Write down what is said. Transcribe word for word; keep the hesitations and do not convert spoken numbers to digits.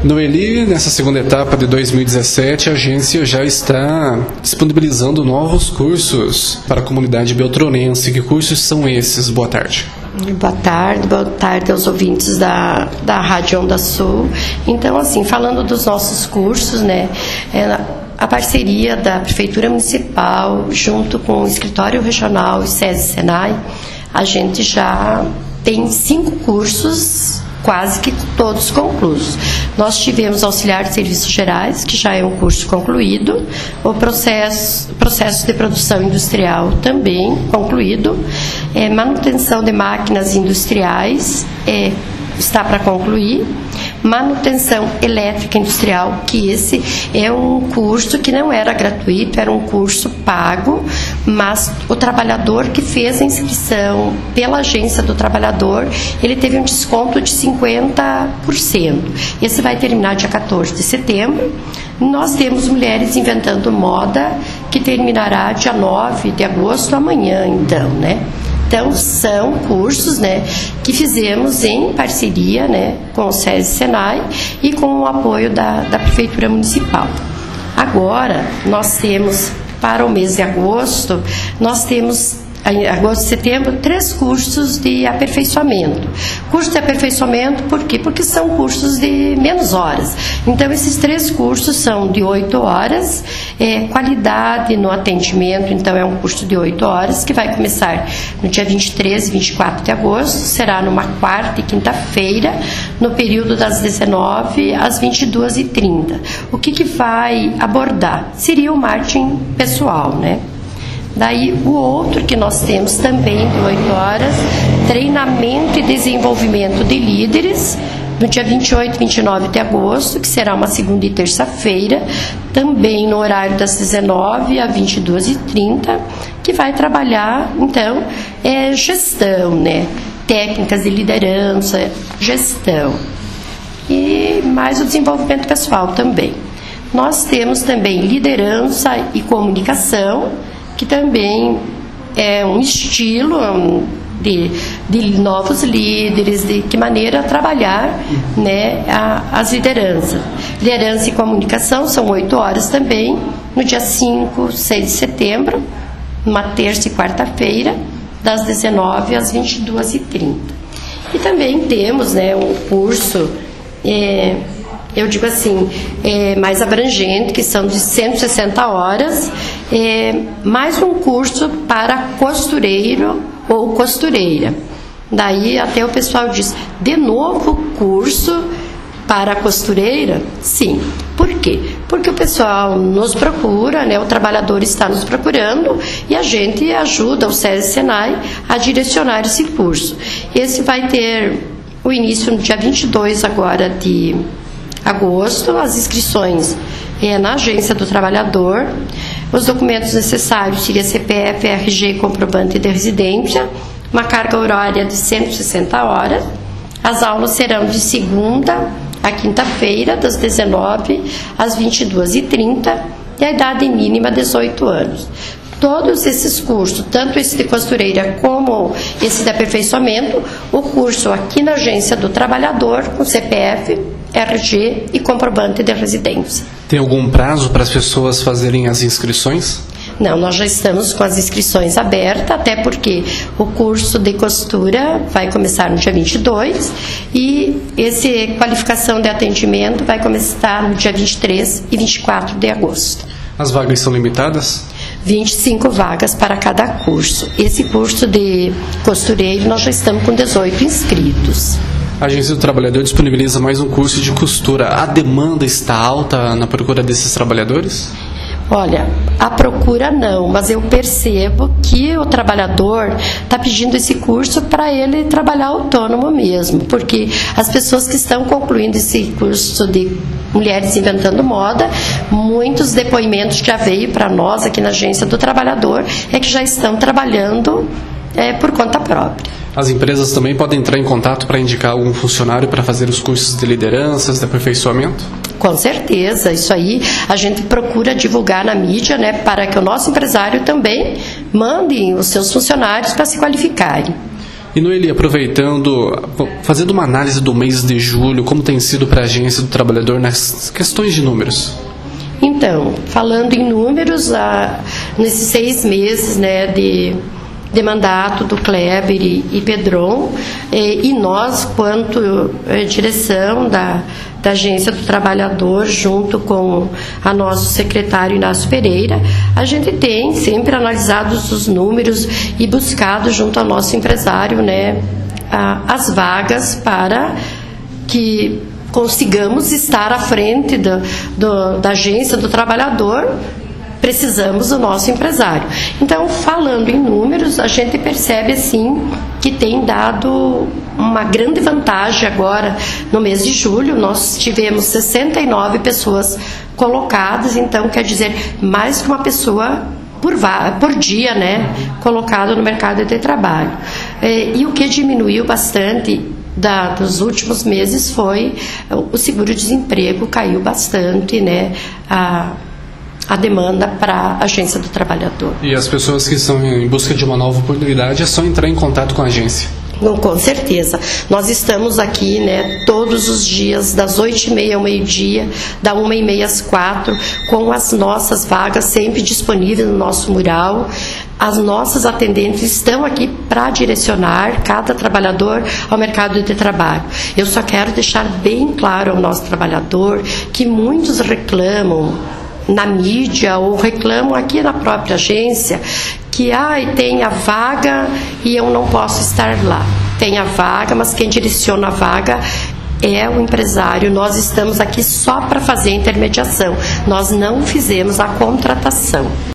Noeli, nessa segunda etapa de dois mil e dezessete, a agência já está disponibilizando novos cursos para a comunidade beltronense. Que cursos são esses? Boa tarde. Boa tarde, boa tarde aos ouvintes da, da Rádio Onda Sul. Então, assim, falando dos nossos cursos, né, é, a parceria da Prefeitura Municipal, junto com o Escritório Regional e SESI Senai, a gente já tem cinco cursos, quase que todos concluídos. Nós tivemos auxiliar de serviços gerais, que já é um curso concluído, o processo, processo de produção industrial também concluído, é, manutenção de máquinas industriais é, está para concluir, manutenção elétrica industrial, que esse é um curso que não era gratuito, era um curso pago, mas o trabalhador que fez a inscrição pela agência do trabalhador, ele teve um desconto de cinquenta por cento. Esse vai terminar dia quatorze de setembro. Nós temos Mulheres Inventando Moda, que terminará dia nove de agosto, amanhã, então, né? Então, são cursos, né, que fizemos em parceria, né, com o SESI Senai e com o apoio da, da Prefeitura Municipal. Agora, nós temos, para o mês de agosto, nós temos, em agosto e setembro, três cursos de aperfeiçoamento. Curso de aperfeiçoamento, por quê? Porque são cursos de menos horas. Então, esses três cursos são de oito horas, é, qualidade no atendimento, então é um curso de oito horas, que vai começar no dia vinte e três e vinte e quatro de agosto, será numa quarta e quinta-feira, no período das dezenove às vinte e duas e trinta. O que que vai abordar? Seria o marketing pessoal, né? Daí, o outro que nós temos também, de oito horas, treinamento e desenvolvimento de líderes, no dia vinte e oito e vinte e nove de agosto, que será uma segunda e terça-feira, também no horário das dezenove às vinte e duas e trinta, que vai trabalhar, então, é, gestão, né? Técnicas de liderança, gestão. E mais o desenvolvimento pessoal também. Nós temos também liderança e comunicação, que também é um estilo de, de novos líderes, de que maneira trabalhar, né, a, as lideranças. Liderança e comunicação são oito horas também, no dia cinco, seis de setembro, numa terça e quarta-feira, das dezenove às vinte e duas e trinta. E também temos, né, um curso, é, eu digo assim, é, mais abrangente, que são de cento e sessenta horas, é, mais um curso para costureiro ou costureira. Daí até o pessoal diz, de novo curso para costureira? Sim. Por quê? Porque o pessoal nos procura, né, o trabalhador está nos procurando e a gente ajuda o SESI Senai a direcionar esse curso. Esse vai ter o início no dia vinte e dois agora de agosto, as inscrições é na agência do trabalhador. Os documentos necessários seriam C P F, R G, comprovante de residência, uma carga horária de cento e sessenta horas. As aulas serão de segunda a quinta-feira, das dezenove às vinte e duas e trinta, e a idade mínima dezoito anos. Todos esses cursos, tanto esse de costureira como esse de aperfeiçoamento, o curso aqui na agência do trabalhador, com C P F, R G e comprovante de residência. Tem algum prazo para as pessoas fazerem as inscrições? Não, nós já estamos com as inscrições abertas, até porque o curso de costura vai começar no dia vinte e dois e esse qualificação de atendimento vai começar no dia vinte e três e vinte e quatro de agosto. As vagas são limitadas? vinte e cinco vagas para cada curso. Esse curso de costureiro nós já estamos com dezoito inscritos. A Agência do Trabalhador disponibiliza mais um curso de costura. A demanda está alta na procura desses trabalhadores? Olha, a procura não, mas eu percebo que o trabalhador está pedindo esse curso para ele trabalhar autônomo mesmo, porque as pessoas que estão concluindo esse curso de Mulheres Inventando Moda, muitos depoimentos que já veio para nós aqui na Agência do Trabalhador é que já estão trabalhando é, por conta própria. As empresas também podem entrar em contato para indicar algum funcionário para fazer os cursos de lideranças, de aperfeiçoamento? Com certeza, isso aí a gente procura divulgar na mídia, né, para que o nosso empresário também mande os seus funcionários para se qualificarem. E Noeli, aproveitando, fazendo uma análise do mês de julho, como tem sido para a Agência do Trabalhador nas questões de números? Então, falando em números, ah, nesses seis meses, né, de, de mandato do Kleber e, e Pedron, eh, e nós, quanto eh, direção da, da Agência do Trabalhador, junto com a nosso secretário Inácio Pereira, a gente tem sempre analisado os números e buscado junto ao nosso empresário, né, a, as vagas para que consigamos estar à frente do, do, da Agência do Trabalhador. Precisamos do nosso empresário. Então, falando em números, a gente percebe assim que tem dado uma grande vantagem agora no mês de julho. Nós tivemos sessenta e nove pessoas colocadas, então quer dizer mais que uma pessoa por, por dia, né, colocada no mercado de trabalho. E, e o que diminuiu bastante Da, dos últimos meses foi o seguro-desemprego, caiu bastante, né, a, a demanda para a Agência do Trabalhador. E as pessoas que estão em busca de uma nova oportunidade, é só entrar em contato com a agência? Não, com certeza. Nós estamos aqui, né, todos os dias, das oito e meia ao meio-dia, da uma e meia às quatro, com as nossas vagas sempre disponíveis no nosso mural. As nossas atendentes estão aqui para direcionar cada trabalhador ao mercado de trabalho. Eu só quero deixar bem claro ao nosso trabalhador que muitos reclamam na mídia ou reclamam aqui na própria agência que ah, tem a vaga e eu não posso estar lá. Tem a vaga, mas quem direciona a vaga é o empresário. Nós estamos aqui só para fazer a intermediação. Nós não fizemos a contratação.